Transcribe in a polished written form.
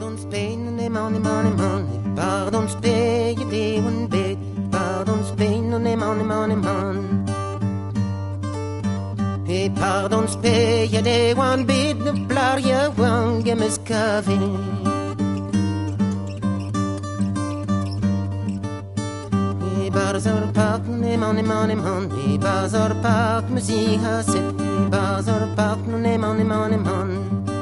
Pardon Spain, ne money, money, money. Pardon Spain, you day one bit. Pardon Spain, ne money, money, money. Hey, pardon Spain, you day one bit. The blood you won't get me scoffing. Bazar Park, ne money, money, money. Bazar Park, muziek has it. Bazar Park, ne money, money, money.